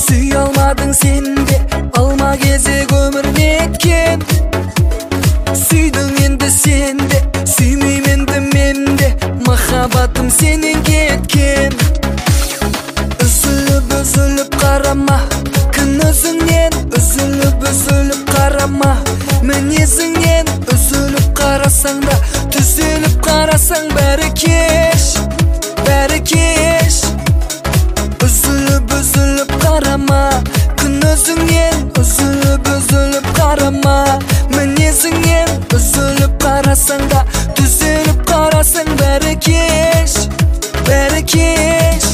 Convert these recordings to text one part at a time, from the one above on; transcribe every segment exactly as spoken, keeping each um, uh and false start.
сүй алмадың сен де, алма кезек өмір неткен. Сүйдің енді сен де, сүймеймін енді мен де, махаббатым сенен кеткен. Үзіліп үзіліп қарама, күн өзіңнен. Үзіліп үзіліп қарама, мінезіңнен. Үзіліп қарасаң да, түзеліп қарасаң бәрі кеш, бәрі кеш. Үзіліп үзіліп қарама, күн өзіңнен. Үзіліп үзіліп қарама, мінезіңнен. Үзіліп қарасаң да, түзеліп қарасаң бәрі кеш, бәрі кеш.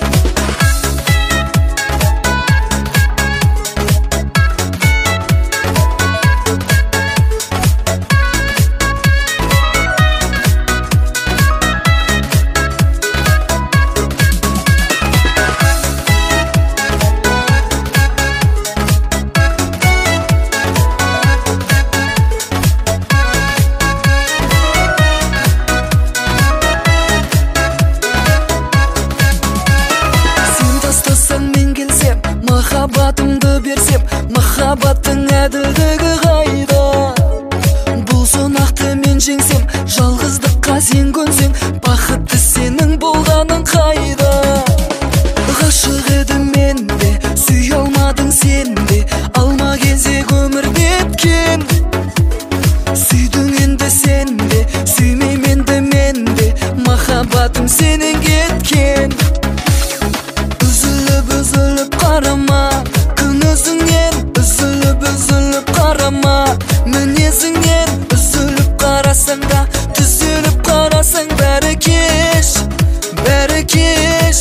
Махаббатымды берсем, махаббаттың әділдігі қайда? Бұл сонақты мен жеңсем, жалғыздыққа сен көнсең, бақытты сенің болғаның қайда? Ғашық едім мен де, сүй алмадың сен де, алма кезек өмір неткен. Сүйдің енді сен де, сүймеймін енді мен де, махаббатым сенен кеткен. Үзіліп үзіліп қарама, күн өзіңнен. Үзіліп үзіліп қарама, мінезіңнен. Үзіліп қарасаң да, түзеліп қарасаң бәрі кеш, бәрі кеш.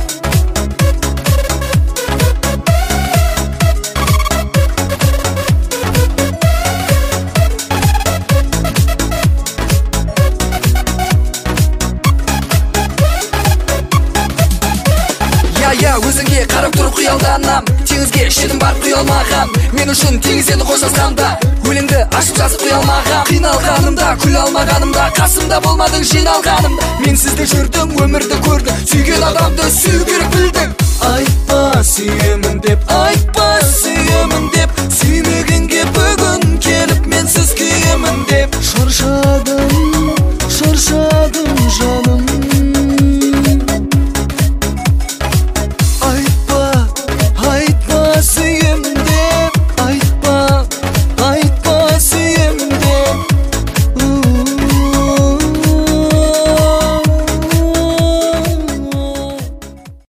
Я өзіңе қарап тұрып қиялданам, теңізге шедім бар құя алмағам. Мен үшін теңіз енді қоштасқанда, өлеңді ашып жазып құя алмағам. Қиналғанымда, күле алмағанымда, қасымда болмадың жиналғаным. Мен сізді жүрдім, өмірді көрдім, сүйген адамды сүю керек білдің. Айтпа сүйемін деп, айтпа сүйемін деп, сүймегенге бүгін келіп мен сіз күйемін деп.